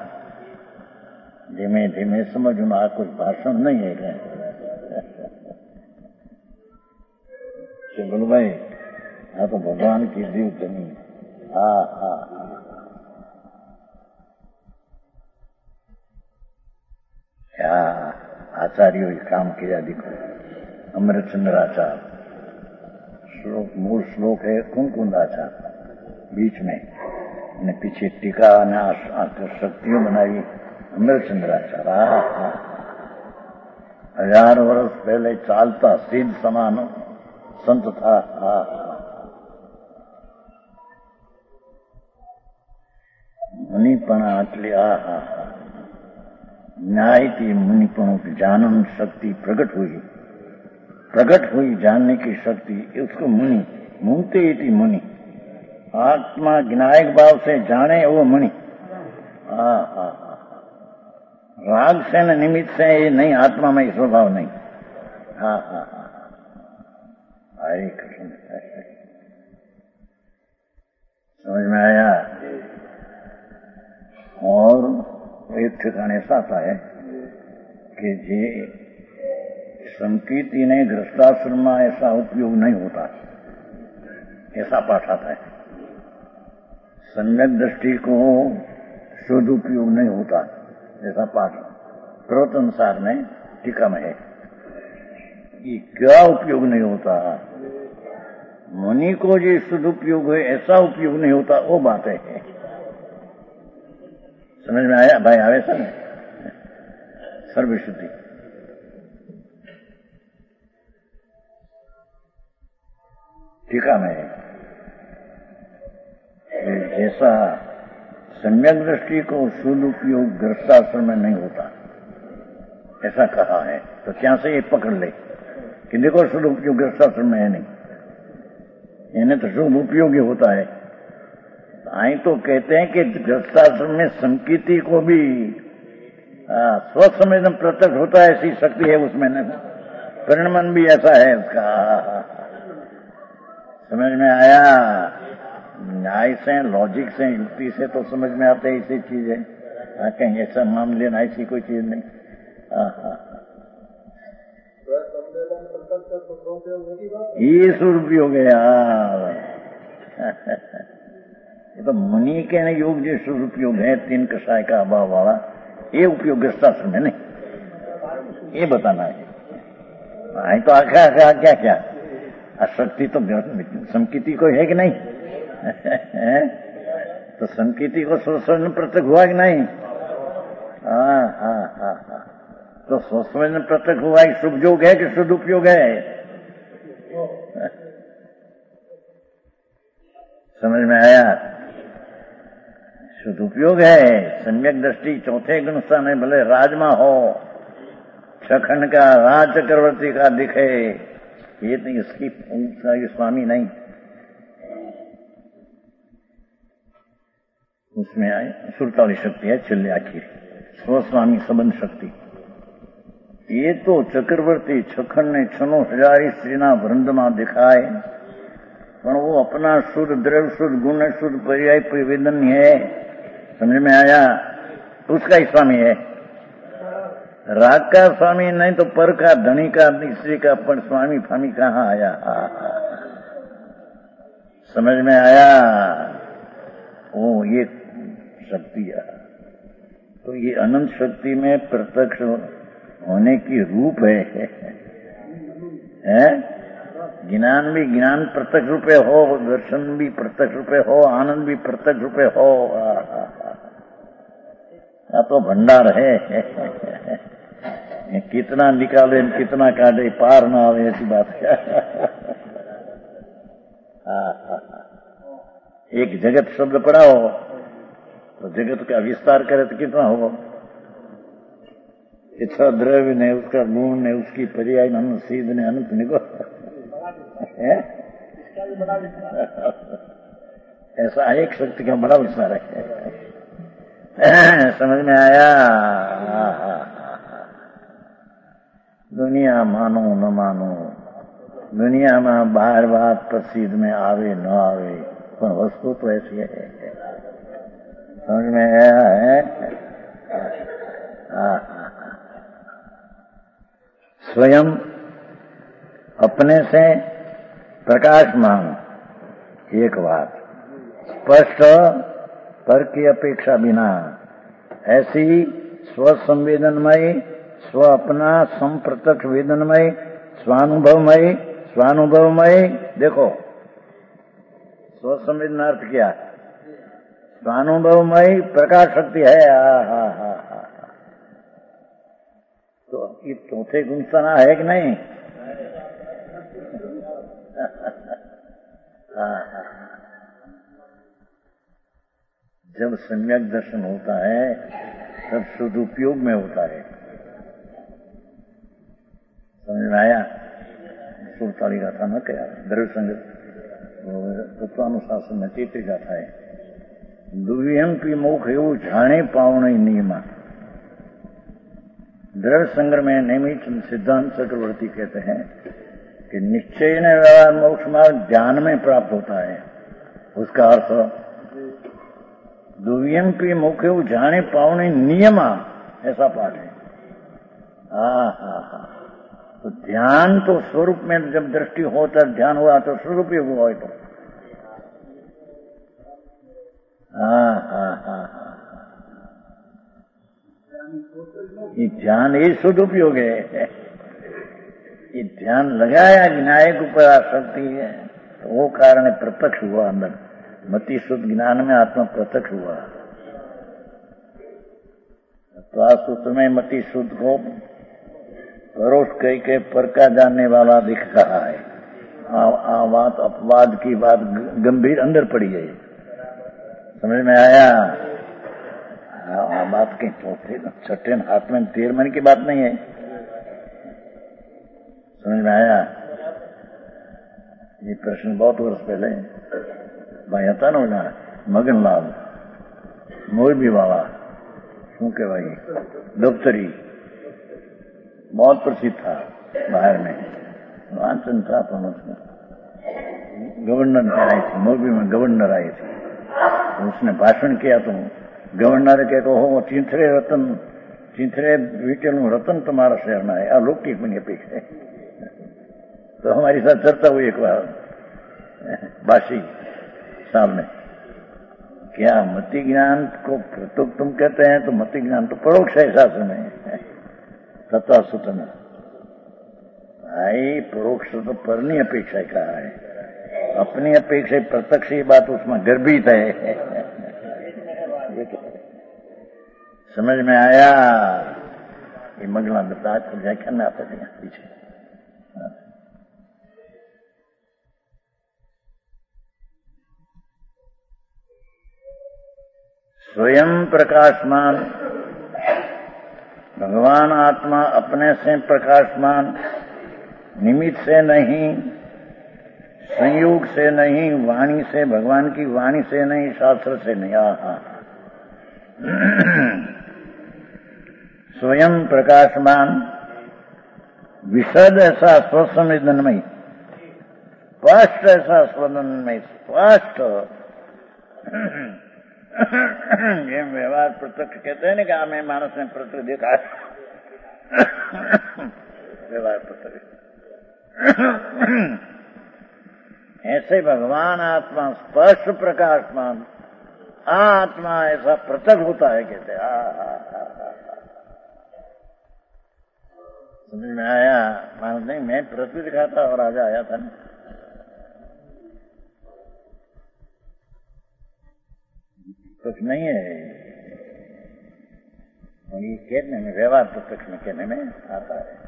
धीमे धीमे समझ में आ, कुछ भाषण नहीं है क्या? बोलो भाई, हाँ तो भगवान की जीव जमीन। क्या आचार्यों काम किया देखो। अमृतचंद्राचार्य श्लोक, मूल श्लोक है कुंकुंदाचार्य, बीच में ने पीछे टीका ने शक्तियों बनाई अमृतचंद्राचार्य। 1000 वर्ष पहले चालता सिद्ध समान संत था। मुनिपणा आटली न्याय थी मुनिपणों की जानन शक्ति प्रकट हुई जानने की शक्ति, उसको मुनि मुंगते थी। मुनि आत्मा ज्ञायक भाव से जाने वो मुनि। राग से न निमित्त से ये नहीं, आत्मा में स्वभाव नहीं। हरे कृष्ण। समझ में आया। और एक ठिकाने ऐसा आता है कि जे संकीर्ति ने गृहस्थाश्रम में ऐसा उपयोग नहीं होता, ऐसा पाठ आता है। सम्यक दृष्टि को शुद्ध उपयोग नहीं होता, ऐसा पाठ प्रवतनसार में टीका में है। ये क्या उपयोग नहीं होता? मुनि को जो शुद्ध उपयोग है ऐसा उपयोग नहीं होता, वो बात है। समझ में आया भाई? आवे सर सर्वशुद्धि। टीका में जैसा सम्यक दृष्टि को शुद्ध उपयोग गृहस्थाश्रम में नहीं होता, ऐसा कहा है। तो क्या से ये पकड़ ले कि देखो शुद्ध उपयोग गृहस्थाश्रम में है नहीं, इन्हें तो शुद्ध उपयोगी होता है। आई तो कहते हैं कि गृहस्थाश्रम में संकीर्ति को भी स्वसंवेदन प्रत्यक्ष होता है, ऐसी शक्ति है उसमें। परिणमन भी ऐसा है उसका। समझ में आया? न्याय से, लॉजिक से, युक्ति से तो समझ में आते ऐसी चीज है। कहीं ऐसा मान लेना ऐसी कोई चीज नहीं। ये सुरुपयोग है यार। ये तो मुनि के योग जो सुरुपयोग है, 3 कषाय का अभाव वाला, ये उपयोग गृहस्थाश्रम में नहीं, ये बताना है। आई तो आखिर क्या क्या शक्ति तो संकीर्ति को है कि नहीं? तो संकीर्ति को स्वसंवेदन प्रत्यक्ष हुआ कि नहीं? तो स्वसंवेदन प्रत्यक्ष हुआ कि शुभ योग है कि शुद्ध उपयोग है? समझ में आया? शुद्ध उपयोग है। सम्यक दृष्टि चौथे गुण स्थान है, भले राजमा हो, छखंड का राज चक्रवर्ती का दिखे, ये नहीं, इसकी स्वामी नहीं। उसमें आए सुरताली शक्ति है, छिल्ले आखिर स्वस्वामी संबंध शक्ति। ये तो चक्रवर्ती छखंड ने 6,000 स्त्रीना वृंदमा दिखाए, पर वो अपना शुद्ध द्रव्य, शुद्ध गुण, शुद्ध पर्याय परिवेदन है। समझ में आया? उसका ही स्वामी है। राग का स्वामी नहीं तो पर का, धनी का, स्त्री का, पर स्वामी फामी कहाँ आया? समझ में आया? ओ ये शक्ति है। तो ये अनंत शक्ति में प्रत्यक्ष होने की रूप है? ज्ञान भी ज्ञान प्रत्यक्ष रूपे हो, दर्शन भी प्रत्यक्ष रूपे हो, आनंद भी प्रत्यक्ष रूपे हो। या तो भंडार है। कितना निकाले कितना काटे पार ना आवे, ऐसी बात क्या। एक जगत शब्द पड़ा हो तो जगत का विस्तार करे तो कितना हो। इच्छा द्रव्य ने, उसका गुण ने, उसकी पर्याय ने, सीध ने, अनुत निको ऐसा एक शक्ति का बड़ा विस्तार है। समझ में आया। दुनिया मानो न मानो, दुनिया में बाहर बात प्रसिद्ध में आवे न आवे, पर वस्तु तो ऐसी है। समझ में आया है। स्वयं अपने से प्रकाशमान, एक बात स्पष्ट, पर की अपेक्षा बिना, ऐसी स्वसंवेदनमय, स्व अपना संप्रत्यक्ष वेदनमय, स्वानुभवमय, स्वानुभवमय। देखो स्वसंवेदन अर्थ क्या, स्वानुभवमय प्रकाश शक्ति है। तो ये चौथे गुणसना है कि नहीं। जब सम्यक दर्शन होता है तब सदुपयोग में होता है। समझ में आया। सुरताली गाथा न क्या, द्रव्य संगत तत्वानुशासन में चैत्री गाथा है। दुविहम की मोख एवं जाने पावने नियमा। द्रव्य संग्रह में नियमित सिद्धांत चक्रवर्ती कहते हैं कि निश्चय ने व्यवहार मोक्ष मार्ग ज्ञान में प्राप्त होता है। उसका अर्थ दुवियम की मुख्य जाने पावने नियमा, ऐसा पाठ है। तो ध्यान तो स्वरूप में जब दृष्टि होता ध्यान हुआ तो स्वरूप ही हुआ। तो ये ध्यान ये सदुपयोग है। ये ध्यान लगाया विनायक ऊपर आसक्ति है तो वो कारण प्रत्यक्ष हुआ। अंदर मति शुद्ध ज्ञान में आत्मा प्रत्यक्ष हुआ। तो आज तो तुम्हें मति शुद्ध को परोक्ष कह के पर का जानने वाला दिख रहा है। बात अपवाद की बात गंभीर अंदर पड़ी है। समझ में आया। बात के चौथे छठे हाथ में 13 मन की बात नहीं है। समझ में आया। ये प्रश्न बहुत वर्ष पहले भाई था ना मगनलाल मोरबी वाला, શું કહેવાય, दफ्तरी बहुत प्रसिद्ध था बाहर में। वांचन था तो गवर्नर आए थे, मोरबी में गवर्नर आए थे। उसने भाषण किया तो गवर्नर के हो चिंथरे रतन, चिंथरे वीटेलू रतन तुम्हारा शहर में है। अलौकिक बनी अपेक्षा है। तो हमारी साथ चर्चा हुई एक बार बासी साल में। क्या मति ज्ञान को प्रतुक तुम कहते हैं तो मति ज्ञान तो परोक्ष है शास्त्र में, तथा सूत्र में। भाई परोक्ष तो परनी अपेक्षा कहा है, अपनी अपेक्षा प्रत्यक्ष ही बात उसमें गर्भित है। समझ में आया। ये मंगला आज व्याख्यान में आता है पीछे। स्वयं प्रकाशमान, भगवान आत्मा अपने से प्रकाशमान, निमित्त से नहीं, संयोग से नहीं, वाणी से, भगवान की वाणी से नहीं, शास्त्र से नहीं। स्वयं प्रकाशमान, विशद ऐसा स्वसंवेदनमय, स्पष्ट ऐसा स्वसंवेदनमय, स्पष्ट। ये व्यवहार प्रत्यक्ष कहते हैं ना कि हमें मानस ने प्रत्यक्ष देखा है। व्यवहार प्रत्यक्ष ऐसे भगवान आत्मा स्पष्ट प्रकाशमान, आत्मा ऐसा प्रत्यक्ष होता है कहते हैं। समझ में आया। मानस नहीं मैं पृथ्वी दिखाता और राजा आया था ना। प्रत्यक्ष नहीं है। और ये कहने में, व्यवहार प्रत्यक्ष में कहने में आता है।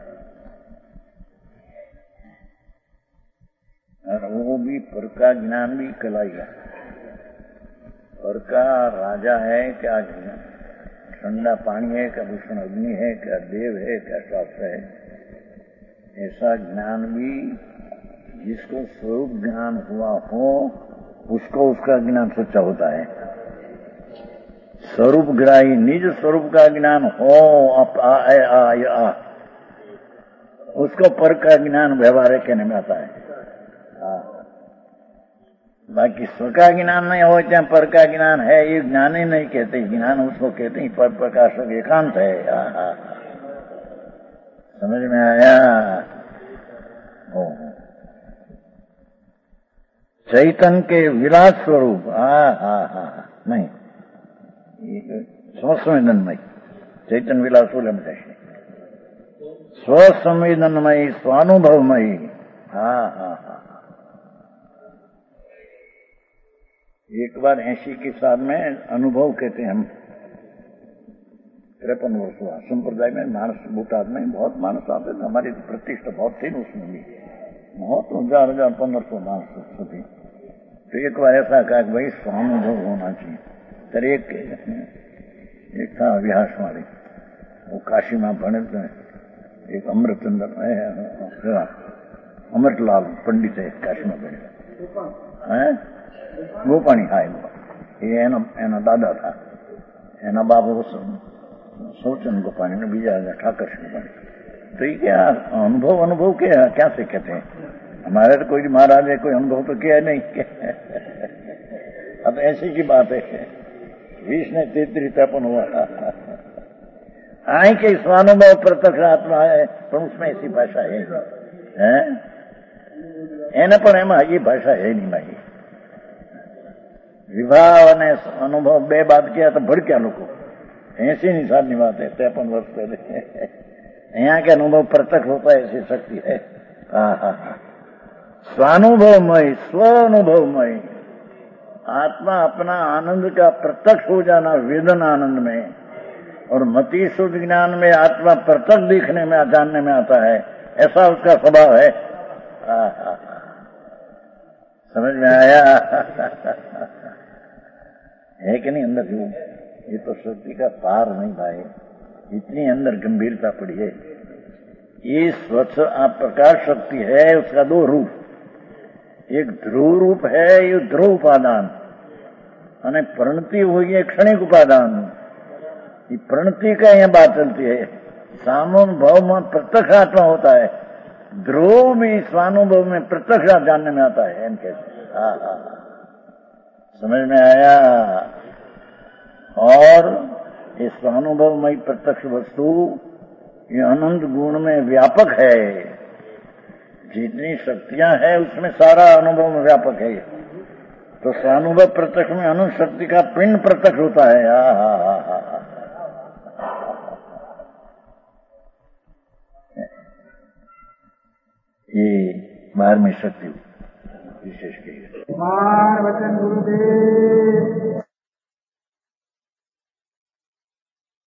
और वो भी पर का ज्ञान भी कलाइया। पर का राजा है क्या, ठंडा पानी है क्या, भूषण अग्नि है क्या, देव है क्या, शास्त्र है, ऐसा ज्ञान भी जिसको स्वरूप ज्ञान हुआ हो उसको उसका ज्ञान सच्चा होता है। स्वरूप ग्राही निज स्वरूप का ज्ञान हो उसको पर का ज्ञान व्यवहार कहने में आता है। बाकी स्व का ज्ञान नहीं हो चाहे पर का ज्ञान है, ये ज्ञान ही नहीं कहते, ज्ञान उसको कहते हैं पर प्रकाशक एकांत है। समझ में आया? चैतन्य के विलास स्वरूप नहीं, स्वसंवेदनमय चैतन्य विलास बोले स्वसंवेदनमयी स्वानुभवमयी। एक बार 80 के साल में अनुभव कहते हैं हम, 53 वर्ष हुआ। संप्रदाय में मानस बूटाद में बहुत मानस आते थे, हमारी प्रतिष्ठा बहुत थी उसमें भी, बहुत 1000 1500 मानस थी। तो एक बार ऐसा कहा कि भाई स्वानुभव होना चाहिए। तर एक था अभ्यास वाले, वो काशी में भणे थे, एक अमृतलाल पंडित है काशी में भणे, गोपाणी हा एना दादा था, एना बाबा सोचन गोपाणी ने बीजा ठाकर गोपाणी। तो ये क्या अनुभव क्या से कहते हैं, हमारे तो कोई महाराज है, कोई अनुभव तो क्या नहीं। अब ऐसी की बात है, 20 ने 33 हुआ आई के स्वानुभव प्रत्यक्ष आत्मा है, पर उसमें ऐसी भाषा है एने पण एमा ये भाषा है नहीं भाई। विभाव અને અનુભવ બે બાદ किया तो भड़क्या લોકો। 80 साल की बात है, 53 वर्ष पहले। यहाँ के अनुभव प्रत्यक्ष होता है, ऐसी शक्ति है। स्वानुभवमय स्वानुभवमय आत्मा अपना आनंद का प्रत्यक्ष हो जाना वेदन आनंद में, और मति शुद्ध ज्ञान में आत्मा प्रत्यक्ष दिखने में जानने में आता है, ऐसा उसका स्वभाव है। समझ में आया? है कि नहीं अंदर जो, ये तो शक्ति का पार नहीं भाई, इतनी अंदर गंभीरता पड़ी है। ये स्वच्छ प्रकाश शक्ति है, उसका 2 रूप, एक ध्रुव रूप है, ये ध्रुव उपादान, અને प्रणति हुई है क्षणिक उपादान। ये प्रणति का यह बात चलती है, सानुभव में प्रत्यक्ष आत्मा होता है, ध्रुव भी स्वानुभव में प्रत्यक्ष जानने में आता है। कैसे समझ में आया? और इस स्वानुभवमयी प्रत्यक्ष वस्तु ये अनंत गुण में व्यापक है, जितनी शक्तियां हैं उसमें सारा अनुभव में व्यापक है। तो स्वानुभव प्रत्यक्ष में अनंत शक्ति का पिंड प्रत्यक्ष होता है। ये 12वीं शक्ति विशेष की है। वचन गुरुदेव।